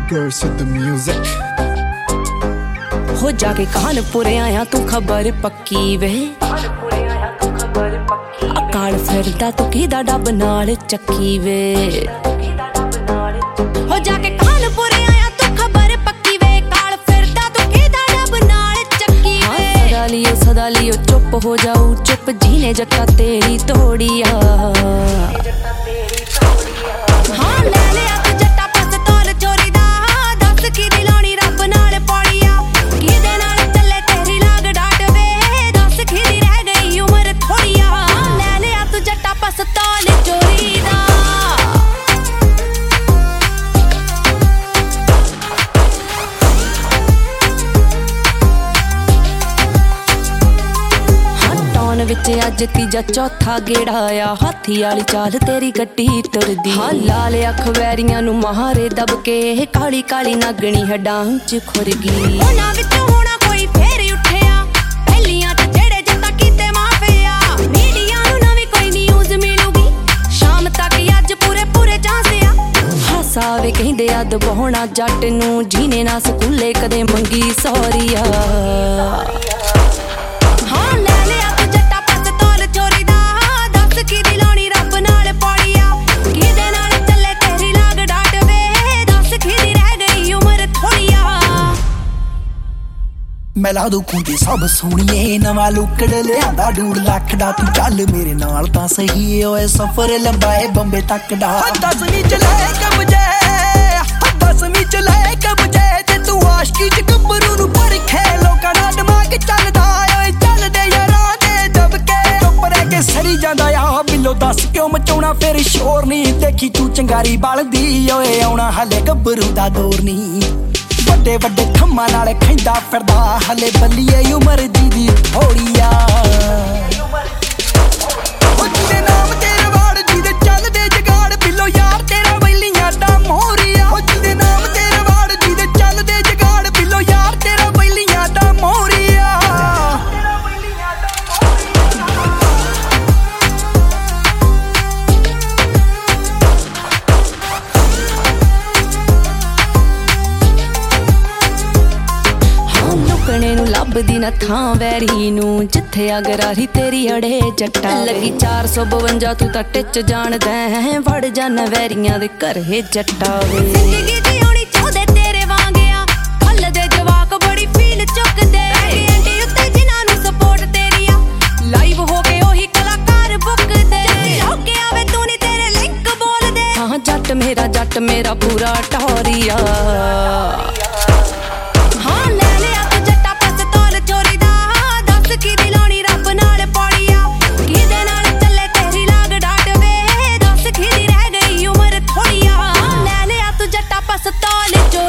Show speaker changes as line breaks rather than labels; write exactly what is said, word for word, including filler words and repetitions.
girls with the music.
हो जाके कानपुरे आया तू खबर पक्की वे अकाल फिरदा तू किदा डब नाल चक्की वे हो जाके कानपुरे आया तू खबर पक्की वे काल फिरदा तू किदा डब नाल चक्की वे सदा लियो सदा लियो चुप हो जाऊं चुप जीने जट्टा तेरी तोड़िया हाँ ले लिया तू जट्टा पास तौल चोरी दा दस की दिलानी रब नाल पौड़िया किदे नाल चले तेरी लाग डाट वे दस की दी रह गई उम्र थोड़िया ले लिया तू जट्टा पास तौल चोरी दा विच अज तीजा चौथा गेड़ा आया हाथी वाली चाल तेरी गड्डी टुरदी हाँ लाल अख वैरियां नू मारे दब के काली काली नागणी हड्डां च खुर गई उन्हां विच होना कोई फेर उठिया पहलियां ते जेड़े जत्ता कीते माफिया मीडिया नू नवी कोई न्यूज़ मिलूगी शाम तक अज पूरे पूरे चांसिया हासावे कहंदे अद बहोना जट नू जीने ना स्कूले कदे मंगी सौरिया हाँ ले लिया
मैं ला दूं खूंटी सब सोहणीए नवा लुकड़ लियांदा डूढ़ लख दा तू चल मेरे नाल तां सही ओए सफर लंबाए बंबे तक दा दसवीं च ले कबजे दसवीं च ले कबजे ते तू आशिकी च गब्बरू नू परखे लोकां दा दिमाग चलदा ओए चलदे यारां दे दबके चुप रह के सरी जांदा आ बिल्लो दस क्यों मचाउणा फिर शोर नहीं देखी तू चंगारी बलदी ओए आउणा हले गब्बरू दा दौर नहीं ਵੱਡੇ ਵੱਡੇ ਖੰਮਾਂ ਨਾਲ ਖੈਂਦਾ ਫਿਰਦਾ ਹਲੇ ਬੱਲੀਏ ਉਮਰ ਦੀ ਦੀ ਥੋੜੀਆ ਉਹ ਜਿਹਦੇ ਨਾਮ ਤੇਰੇ ਵਾੜ ਜਿਹਦੇ ਚੱਲਦੇ ਜਗਾੜ ਬਿੱਲੋ ਯਾਰ ਤੇਰਾ ਵੈਲੀਆਂ ਦਾ ਮੋਹਰੀਆ ਉਹ ਜਿਹਦੇ ਨਾਮ ਤੇਰੇ ਵਾੜ ਜਿਹਦੇ ਚੱਲਦੇ ਜਗਾੜ ਬਿੱਲੋ ਯਾਰ ਤੇਰਾ ਵੈਲੀਆਂ ਦਾ ਮੋਹਰੀਆ ਲੱਭਦੀ ਨਾ ਥਾਂ ਵੈਰੀ ਨੂੰ ਜਿੱਥੇ ਅਗਰਾਰੀ ਤੇਰੀ ਅੜੇ ਜੱਟਾ ਲੱਗੀ ਚਾਰ ਸੌ ਬਵੰਜਾ ਤੂੰ ਤਾਂ ਟਿੱਚ ਜਾਣਦਾ ਹੈ ਵੜ ਜਾਣਾ ਵੈਰੀਆਂ ਦੇ ਘਰੇ ਜੱਟਾ ਵੇ ਜ਼ਿੰਦਗੀ ਜਿਉਣੀ ਚਾਹਦੇ ਤੇਰੇ ਵਾਂਗਿਆ ਫੁੱਲ ਦੇ ਜਵਾਕ ਬੜੀ ਫੀਲ ਚੁੱਕਦੇ ਐਂਟੀ ਉੱਤੇ ਜਿਨ੍ਹਾਂ ਨੂੰ ਸਪੋਰਟ ਤੇਰੀ ਆ ਲਾਈਵ ਹੋ ਕੇ ਉਹੀ ਕਲਾਕਾਰ ਬੁੱਕਦੇ ਹੋ ਕੇ ਆਵੇ ਤੂੰ ਨਹੀਂ ਤੇਰੇ ਲਿੰਕ ਬੋਲਦੇ ਹਾਂ ਜੱਟ ਮੇਰਾ ਜੱਟ ਮੇਰਾ ਪੂਰਾ ਟੌਰੀਆ Stole it.